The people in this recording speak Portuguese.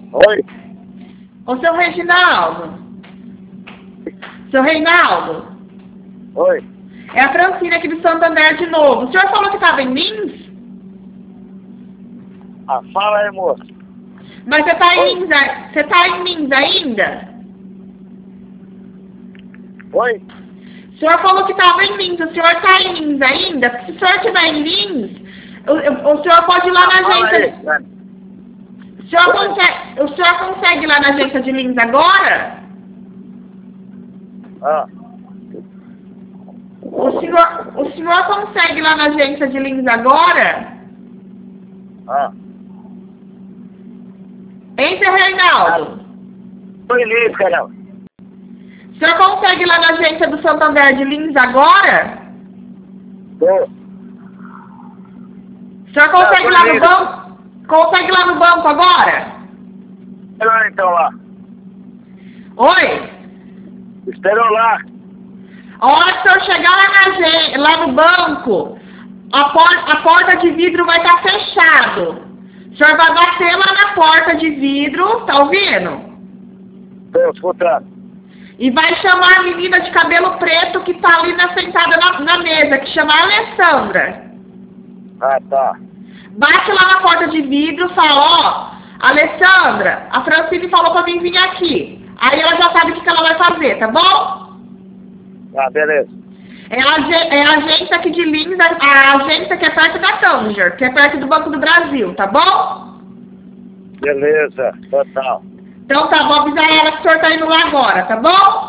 Oi? Ô, seu Reginaldo. Seu Reinaldo. Oi? É a Francine aqui do Santander de novo. O senhor falou que estava em Lins? Ah, fala aí, moço. Mas você está Oi? em Lins, você tá em Lins ainda? Oi? O senhor falou que estava em Lins. O senhor está em Lins ainda? Se o senhor estiver em Lins, o senhor pode ir lá na Fala aí, agência. Dani. O senhor consegue ir lá na agência de Lins agora? Ah, O senhor consegue ir lá na agência de Lins agora? ah. Hein, seu Reinaldo? Tô em Lins, caramba. O senhor consegue ir lá na agência do Santander de Lins agora? Tô. O senhor consegue ir lá no Lins. banco? Consegue ir lá no banco agora? Espera então lá. Oi? Esperou lá. A hora que o senhor chegar lá no banco, a porta de vidro vai estar fechado. O senhor vai bater lá na porta de vidro, tá ouvindo? Tô escutando. E vai chamar a menina de cabelo preto que tá ali sentada na mesa, que chama Alessandra. Ah, tá. Bate lá na porta de vidro e fala, ó, Alessandra, a Francine falou pra mim vir aqui. Aí ela já sabe o que ela vai fazer, tá bom? Ah, beleza. É a agência aqui de Lins, a agência que é perto da Tanger, que é perto do Banco do Brasil, tá bom? Beleza, total. Então tá, vou avisar ela que o senhor tá indo lá agora, tá bom?